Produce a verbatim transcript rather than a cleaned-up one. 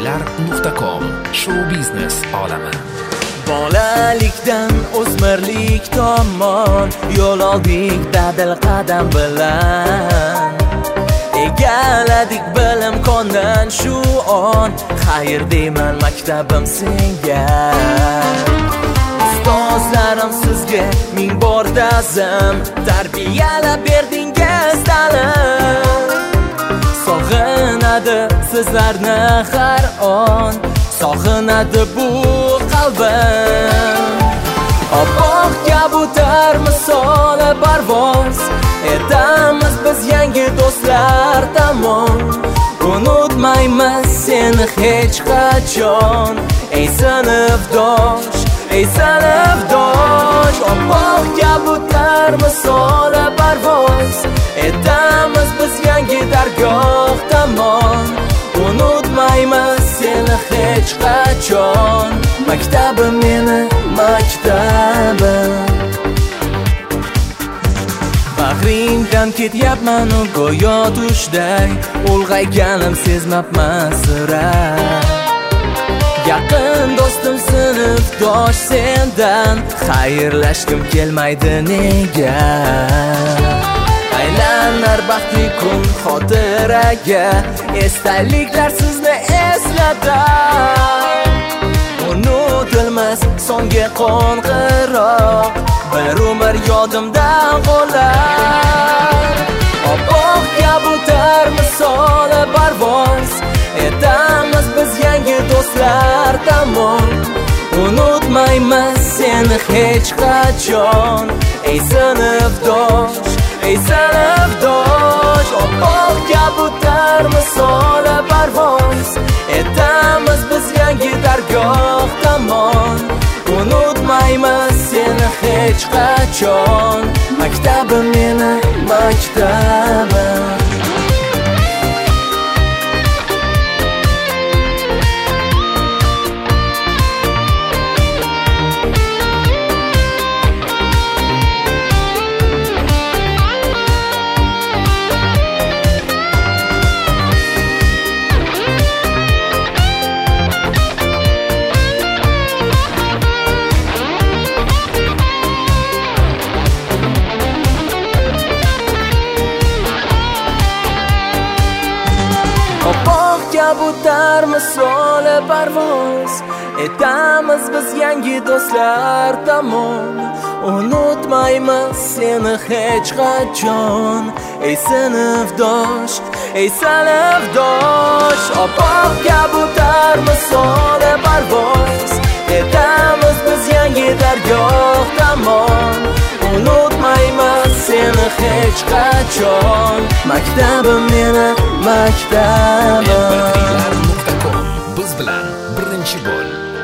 fikrimlilar nuqta com. Show biznes olami. Bolalikdan o'smirlik tomon yo'l oldik dadil qadam bilan. Egaladik bilim kondan shu on, xayr deyman maktabim senga. Ustozlarim sizga ming bor ta'zim, tarbiyalab berdingiz ta'lim. Sog'inadi sizlarni har on, sog'inadi bu qalbim. Oppoq kabutar misoli parvoz etamiz biz yangi do'stlar tomon. Unutmaymiz seni hech qachon, ey sinfdosh, ey sinfdosh. Oppoq kabutar misoli parvoz etamiz biz yangi dargoh tomon. Unutmaymiz seni hech qachon, maktabim meni maktabim. Bag'ringdan ketyapman u go'yo tushday, ulg'ayganim sezmabman sira. Yaqin do'stim sinfdosh sendan, xayrlashgim kelmaydi nega? Aylanar baxtli kun xotiraga, esdaliklar sizni eslatar. Unutilmas songa qo'ng'iroq, bir umr yodimdan qolar. Oppoq kabutar misoli parvoz etamiz biz yangi do'stlar tomon. Unutmaymiz seni hech qachon, ey sinfdosh, ey sinfdosh. Oppoq kabutar misoli parvoz etamiz biz yangi dargoh tomon. Unutmaymiz seni hech qachon, maktabim meni maktabim. Oppoq kabutar misoli parvoz etamiz biz yangi do'stlar tomon. Unutmaymiz seni hech qachon, ey sinfdosh, ey sinfdosh. Oppoq kabutar misoli parvoz etamiz biz yangi dargoh tomon. Unutmaymiz seni hech qachon, maktabim meni maktabim. fikrimlilar nuqta com. Biz bilan birinchi bo'l.